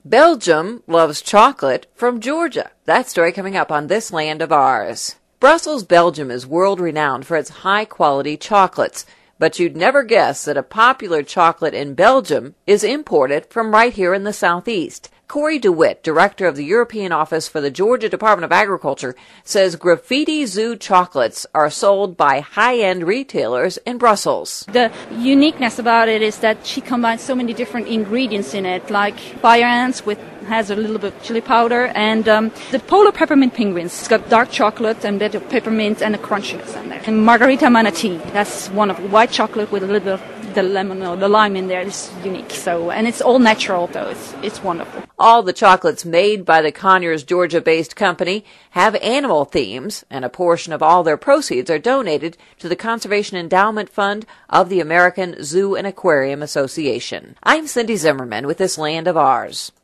Belgium loves chocolate from Georgia. That story coming up on This Land of Ours. Brussels, Belgium is world-renowned for its high-quality chocolates, but you'd never guess that a popular chocolate in Belgium is imported from right here in the southeast. Corey DeWitt, director of the European Office for the Georgia Department of Agriculture, says Graffiti Zoo chocolates are sold by high-end retailers in Brussels. The uniqueness about it is that she combines so many different ingredients in it, like fire ants has a little bit of chili powder, and the polar peppermint penguins. It's got dark chocolate and a bit of peppermint and a crunchiness in there. And margarita manatee, that's one of white chocolate with a little bit of the lemon or the lime in there. It's unique. So, and it's all natural though. It's wonderful. All the chocolates made by the Conyers, Georgia-based company have animal themes, and a portion of all their proceeds are donated to the Conservation Endowment Fund of the American Zoo and Aquarium Association. I'm Cindy Zimmerman with This Land of Ours.